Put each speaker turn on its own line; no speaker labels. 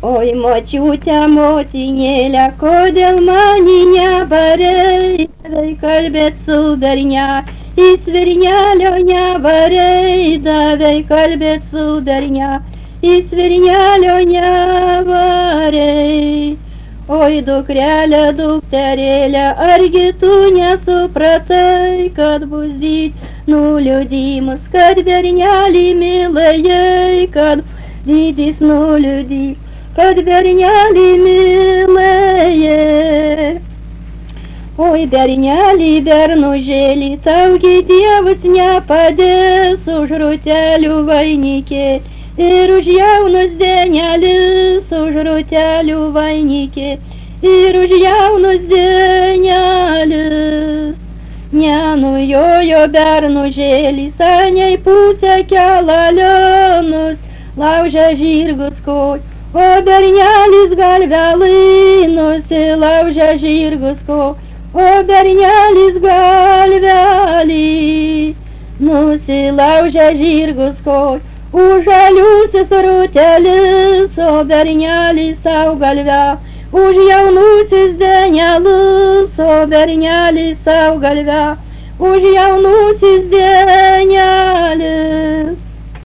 Oi, močiute, motinėle, kodėl mani nevarei, davei kalbėt su į svirnelio nevarei, davei kalbėt su į svirnelio nevarei. Oi, dukrelė, dukterėlė, argi tu nesupratai, kad bus nuliūdimas, kad bernelį mylėjai, kad dydis nuliūdys, kad bernelį mylėjai. Oi, bernelį, bernužėlį, taugi Dievas nepadės už rūtelių vainikė ir už jaunus denelis, už rūtelių vainikė ir už jaunus denelis. Nenujojo bernužėlis, aniai pusę kelalionus, laužia žirgus koj, o bernelis galvelai nusilaužia žirgus koj, o bernelis galvelį nusilaužia žirgus koj. Už žaliusis rūtelis, o bernelis sau galvelį, už jaunusis denelus, o bernelis sau galvelį, už jaunusis denelis.